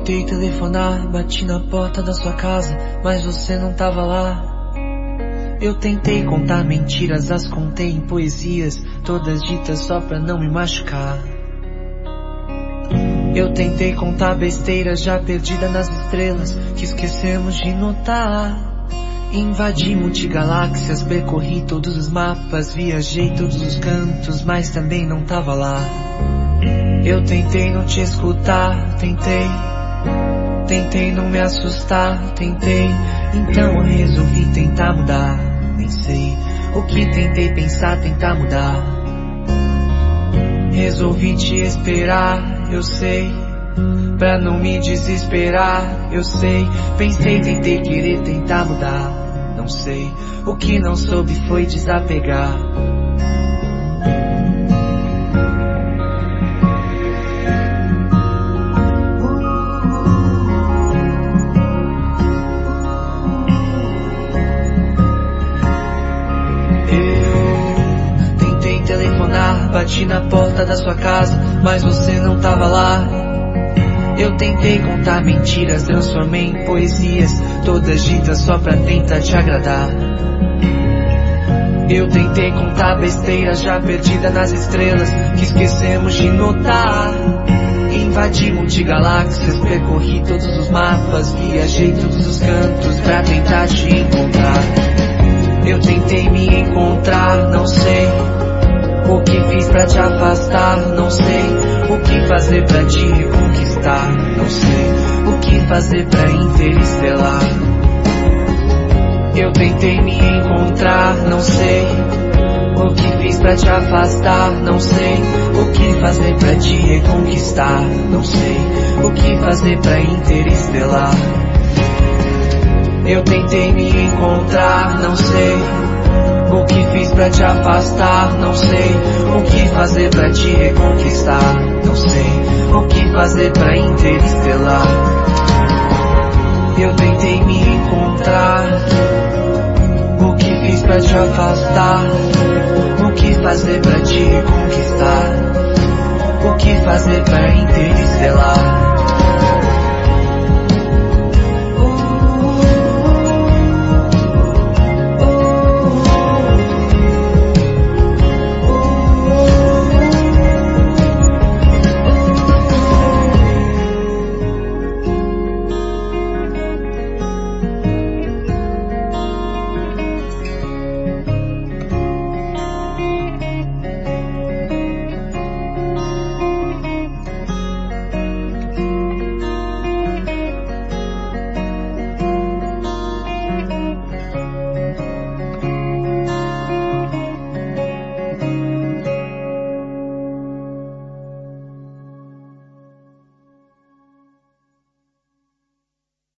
tentei telefonar, bati na porta da sua casa, mas você não tava lá. Eu tentei contar mentiras, as contei em poesias, todas ditas só pra não me machucar. Eu tentei contar besteiras já perdida nas estrelas, que esquecemos de notar. Invadi multigaláxias, percorri todos os mapas, viajei todos os cantos, mas também não tava lá. Eu tentei não te escutar, tentei não me assustar, tentei, então eu resolvi tentar mudar. Nem sei o que tentei pensar, tentar mudar. Resolvi te esperar, eu sei, pra não me desesperar, eu sei. Pensei, tentei querer, tentar mudar. Não sei, o que não soube foi desapegar. Bati na porta da sua casa, mas você não tava lá. Eu tentei contar mentiras, transformei em poesias, todas ditas só pra tentar te agradar. Eu tentei contar besteiras já perdida nas estrelas, que esquecemos de notar. Invadi multigaláxias, percorri todos os mapas, viajei todos os cantos pra tentar te encontrar. Eu tentei me encontrar, não sei o que fiz pra te afastar, não sei o que fazer pra te reconquistar, não sei o que fazer pra interestelar. Eu tentei me encontrar, não sei o que fiz pra te afastar, não sei o que fazer pra te reconquistar, não sei o que fazer pra interestelar. Eu tentei me encontrar, não sei o que fiz pra te afastar, não sei o que fazer pra te reconquistar, não sei o que fazer pra interestelar. Eu tentei me encontrar, o que fiz pra te afastar, o que fazer pra te reconquistar, o que fazer pra interestelar.